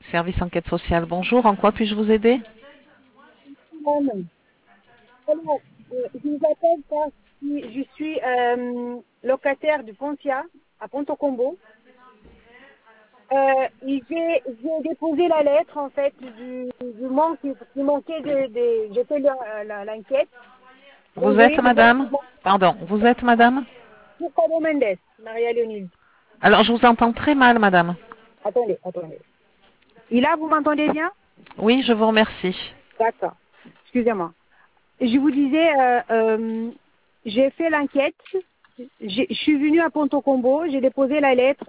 Service enquête sociale, bonjour. En quoi puis-je vous aider? Madame, alors, je vous appelle parce que je suis locataire du Foncia à Ponto-Combo. Et j'ai déposé la lettre en fait du manque qui manquait j'ai fait l'enquête. J'ai Vous êtes envoyé des madame? documents Pardon, vous êtes madame? pour Pablo Mendes, Maria Léonide. Alors, je vous entends très mal, madame. Attendez. Et là, vous m'entendez bien? Oui, je vous remercie. D'accord. Excusez-moi. Je vous disais, j'ai fait l'enquête. Je suis venue à Ponto Combo, j'ai déposé la lettre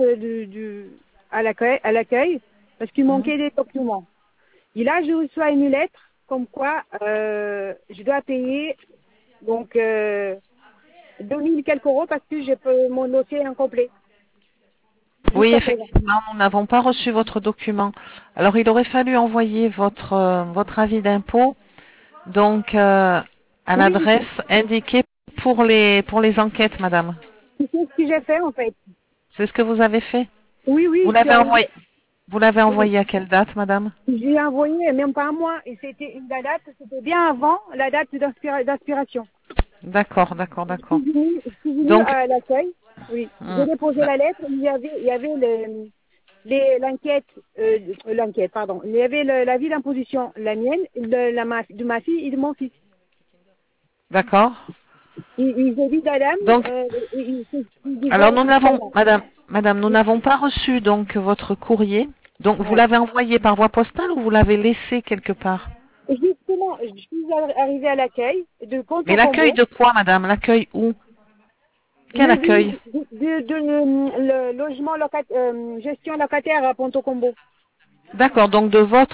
à l'accueil parce qu'il manquait des documents. Et là, je reçois une lettre comme quoi je dois payer donc 2000 quelques euros parce que mon dossier est incomplet. Oui, Jusqu'à présent. effectivement, nous n'avons pas reçu votre document. Alors, il aurait fallu envoyer votre avis d'impôt, donc à Oui, l'adresse indiquée pour les enquêtes, madame. c'est ce que j'ai fait en fait. C'est ce que vous avez fait? Vous Oui, je suis l'avez arrivée. envoyé, vous l'avez Oui. envoyé à quelle date, madame? J'ai envoyé, même pas un mois, et la date, c'était bien avant la date d'aspiration. D'accord. Je suis venue Donc, à l'accueil, oui. J'ai déposé la lettre, il y avait l'enquête, pardon. Il y avait l'avis d'imposition, la mienne, de ma fille et de mon fils. d'accord. Ils ont dit, madame, Donc, ils alors vont, nous n'avons, voilà. madame, nous n'avons pas reçu donc votre courrier. Donc, vous Ouais. l'avez envoyé par voie postale ou vous l'avez laissé quelque part? Et justement, je suis arrivée à l'accueil de Mais Ponto l'accueil Combo. de quoi, madame? L'accueil où? Quel accueil? Le logement gestion locataire à Ponto Combo. D'accord, donc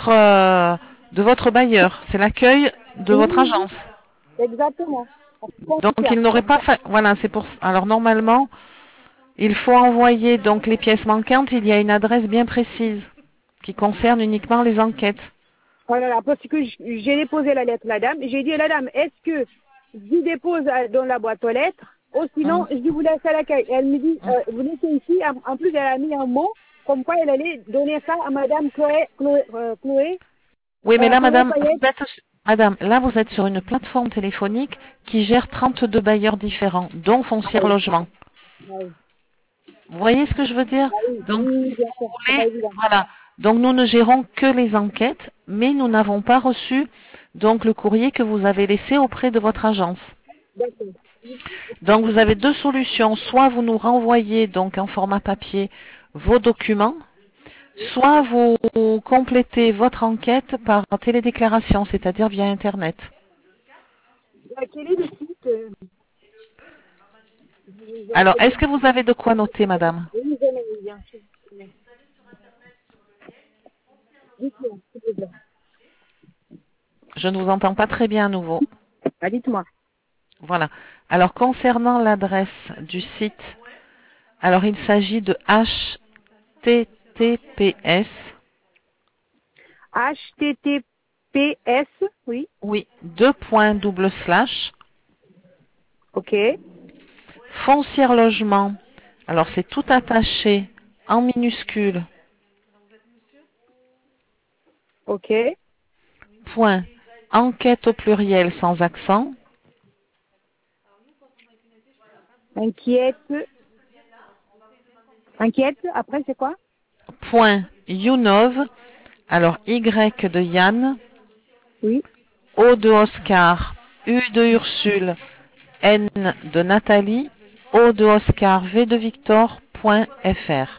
de votre bailleur. C'est l'accueil de votre Oui, agence. exactement. Donc, il n'aurait pas fait, voilà, c'est pour, alors normalement, il faut envoyer donc les pièces manquantes. Il y a une adresse bien précise qui concerne uniquement les enquêtes. Voilà, parce que j'ai déposé la lettre à la dame. J'ai dit à la dame, est-ce que je dépose dans la boîte aux lettres ou sinon Hum, je vous laisse à l'accueil. Et elle me dit, hum. vous laissez ici. En plus, elle a mis un mot comme quoi elle allait donner ça à madame Oui, mais là, Chloé madame, Payette. madame, là, vous êtes sur une plateforme téléphonique qui gère 32 bailleurs différents, dont Ah Foncière oui, Logement. ah oui, Vous voyez ce que je veux dire? Donc, oui, si bien vous sûr, c'est voulez, pas évident. voilà. Donc, nous ne gérons que les enquêtes, mais nous n'avons pas reçu donc le courrier que vous avez laissé auprès de votre agence. D'accord. Donc, vous avez deux solutions. Soit vous nous renvoyez donc en format papier vos documents, soit vous complétez votre enquête par télédéclaration, c'est-à-dire via Internet. Quel est le site Alors, est-ce que vous avez de quoi noter, madame? Oui, bien sûr. Dites-moi, s'il vous plaît. Je ne vous entends pas très bien à nouveau. Ah, dites-moi. Voilà. Alors, concernant l'adresse du site, alors il s'agit de https, HTTPS, oui, oui, deux points double slash, ok, foncière logement. Alors, c'est tout attaché en minuscule, ok. point, enquête au pluriel sans accent, Inquiète, après c'est quoi? point, Younov, alors Y de Yann, Oui, O de Oscar, U de Ursule, N de Nathalie, O de Oscar, V de Victor, point .fr.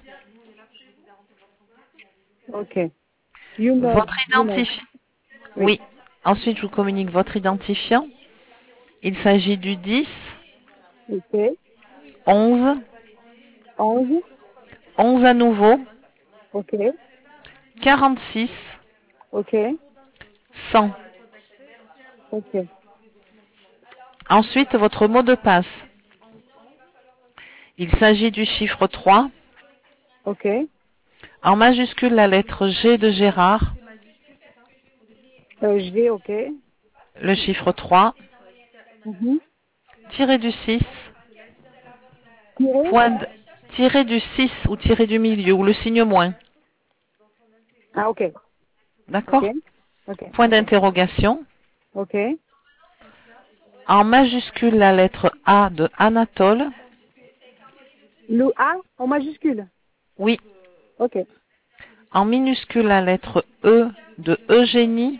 ok. You know, Votre you know. identifiant. Oui, Oui. Ensuite, je vous communique votre identifiant. Il s'agit du 10, ok. 11, 11, 11 à nouveau, ok, 46, ok, 100. ok, Ensuite, votre mot de passe. Il s'agit du chiffre 3. ok. En majuscule, la lettre G de Gérard, G, ok. le chiffre 3, Mhm. tiré du 6, Tiré, point, tiré du 6 ou tiré du milieu, ou le signe moins. Ah, ok. D'accord? Ok. Ok. Point d'interrogation. Ok. En majuscule, la lettre A de Anatole. Le A en majuscule. Oui. Ok. En minuscule, la lettre E de Eugénie.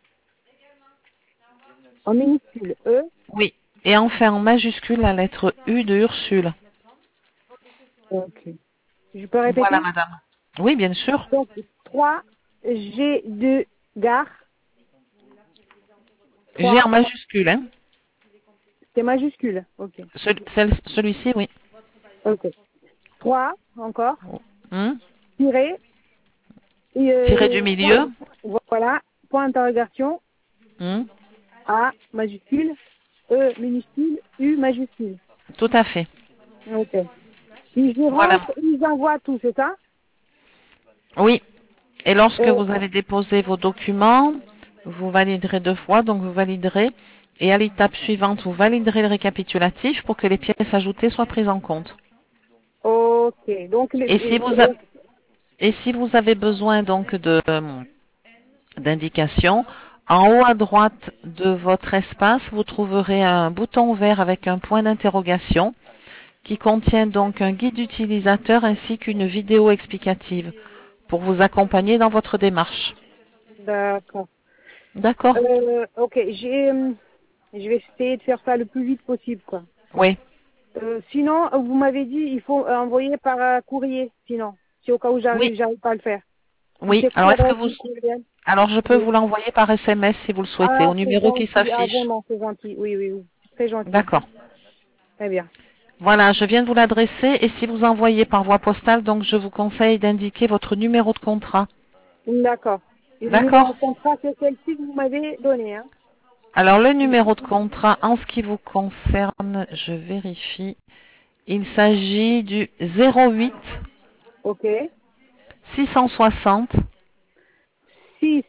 En minuscule. E. Oui. Et enfin, en majuscule, la lettre U de Ursule. Ok. Je peux Voilà, répéter? madame. Oui, bien sûr. Donc, 3 G de gare. G 3 en majuscule, hein. c'est majuscule. Ok. Celui-ci, oui. Ok. 3 encore. Hmm. Tiré. Et, Tiré du milieu. voilà. Point d'interrogation. Hmm. A majuscule. E minuscule. U majuscule. Tout à fait. Ok. Ils y Voilà. rentrent, ils envoient tout, c'est ça? Oui. Et lorsque Euh, vous allez déposer vos documents, vous validerez 2 fois, donc vous validerez. Et à l'étape suivante, vous validerez le récapitulatif pour que les pièces ajoutées soient prises en compte. ok. Donc, Et si vous, et si vous avez besoin donc d'indications, en haut à droite de votre espace, vous trouverez un bouton vert avec un point d'interrogation qui contient donc un guide utilisateur ainsi qu'une vidéo explicative pour vous accompagner dans votre démarche. d'accord. D'accord? Ok, je vais essayer de faire ça le plus vite possible, quoi. Oui. Sinon, vous m'avez dit, il faut envoyer par courrier, sinon, si au cas où Oui. j'arrive pas à le faire. Oui. C'est quoi Alors est-ce que l'adresse vous, du courriel? alors je peux Oui. vous l'envoyer par SMS si vous le souhaitez, Ah, au c'est numéro qui gentil. Ah, s'affiche. vraiment, c'est gentil. Oui, oui, oui. C'est très gentil. D'accord. Très bien. Voilà, je viens de vous l'adresser et si vous envoyez par voie postale, donc je vous conseille d'indiquer votre numéro de contrat. D'accord. Et le numéro D'accord? de contrat, c'est celle-ci que vous m'avez donné, hein? Alors le numéro de contrat, en ce qui vous concerne, je vérifie, il s'agit du 08 Ok. 660. 6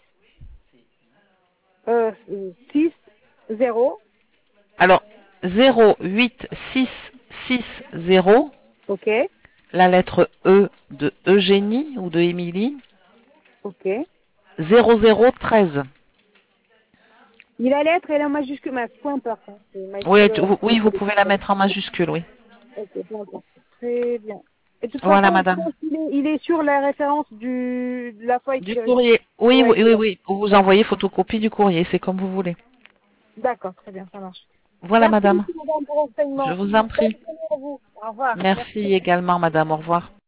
6 0. Alors 08 660, Ok. la lettre E de Eugénie ou de Émilie, Ok. 0013. Et la lettre, elle est en majuscule, mais peu importe. Hein. C'est Oui, majuscule. oui, vous pouvez la mettre en majuscule, oui. Ok, peu importe. Très bien. Et de toute Voilà, façon, madame. il est sur la référence de la feuille Du que courrier. Oui, ouais, oui, il est oui, là. oui. Vous envoyez photocopie du courrier, c'est comme vous voulez. D'accord, très bien, ça marche. Voilà, Merci madame. beaucoup, madame, pour Je l'enseignement. vous en Bonne prie. journée à vous. Au revoir. Merci Merci. également, madame. Au revoir.